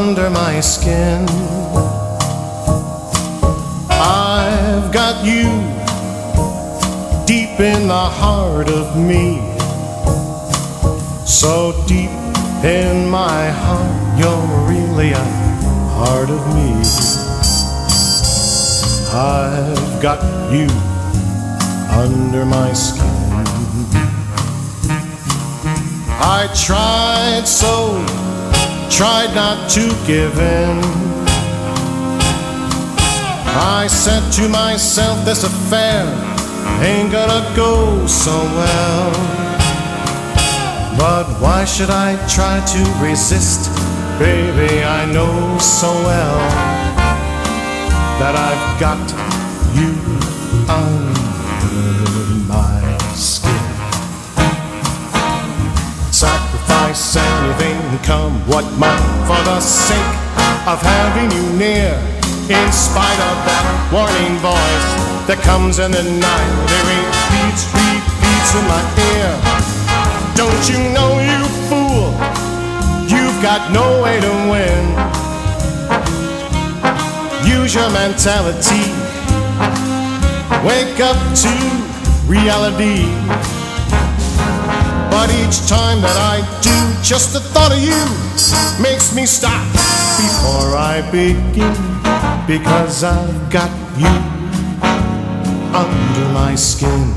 under my skin. I've got you deep in the heart of me, so deep in my heart, you're really a part of me. I've got you under my skin. I tried not to give in. I said to myself, this affair ain't gonna go so well. But why should I try to resist? Baby, I know so well that I've got you under my skin. Sacrifice anything, come what might, for the sake of having you near. In spite of that warning voice that comes in the night, it repeats in my ear. Don't you know, you fool, you've got no way to win. Use your mentality, wake up to reality. But each time that I do, just the thought of you makes me stop before I begin, because I've got you under my skin.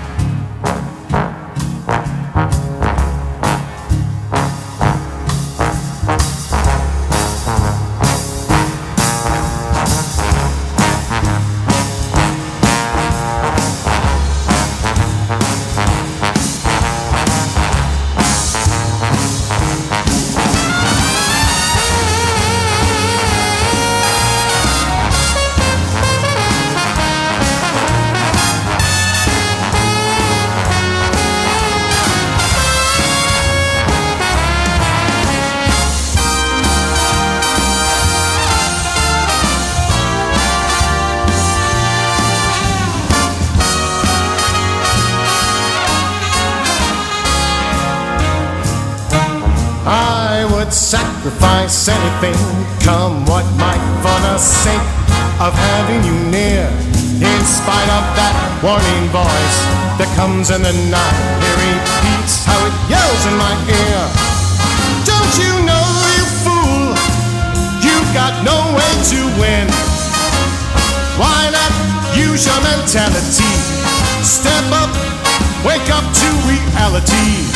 I would sacrifice anything, come what might, for the sake of having you near. In spite of that warning voice that comes in the night, it repeats how it yells in my ear. Don't you know, you fool, you've got no way to win. Why not use your mentality? Step up, wake up to reality.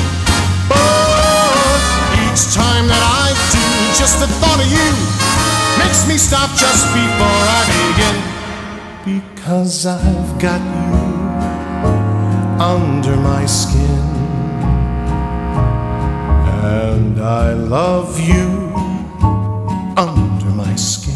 Each time that I do, just the thought of you makes me stop just before I begin, because I've got you under my skin, and I love you under my skin.